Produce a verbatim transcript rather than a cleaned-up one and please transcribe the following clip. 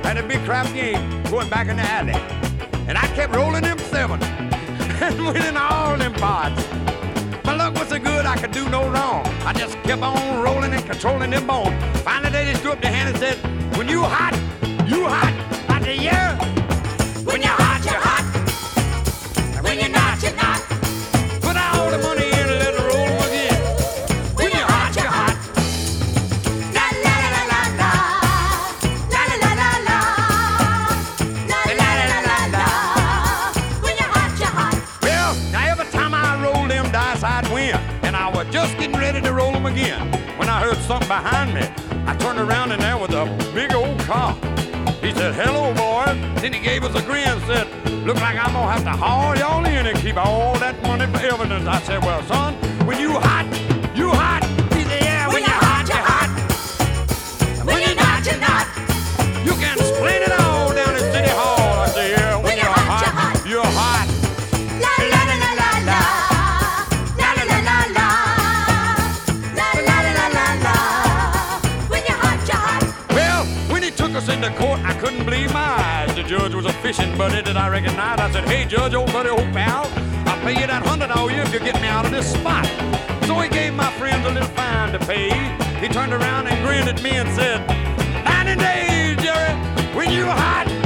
had a big crap game going back in the alley. And I kept rolling them seven and winning all them parts. My luck was so good I could do no wrong. I just kept on rolling and controlling them bones. Finally they just threw up their hand and said, when you hot, you hot. I said, yeah. When you're hot, you're hot. And when you're not, you're not. Put all the money in and let it roll again. When you're hot, you're hot. La la la la la la. La la la la la. La la la la la. When you're hot, you're hot. Well, now every time I rolled them dice, I'd win. And I was just getting ready to roll them again when I heard something behind me. I turned around and there was a big old cop. He said, hello, boys. Then he gave us a grin and said, look like I'm gonna have to haul y'all in and keep all that money for evidence. I said, well, son, when you hot, you hot. He said, yeah, when, when you're hot, you're hot. When, when you're not, you're not. You can explain it all down at City Hall. I said, yeah, when, when you're, you're hot, hot, you're hot. La la la la la la. La la la la la. La la la la la la. When you're hot, you're hot. Well, when he took us into court, I couldn't believe my eyes. The judge was a fishing buddy that I recognized. I said, hey, Judge, old buddy, old pal, I'll pay you that hundred all you if you get me out of this spot. So he gave my friends a little fine to pay. He turned around and grinned at me and said, ninety days, Jerry, when you hot,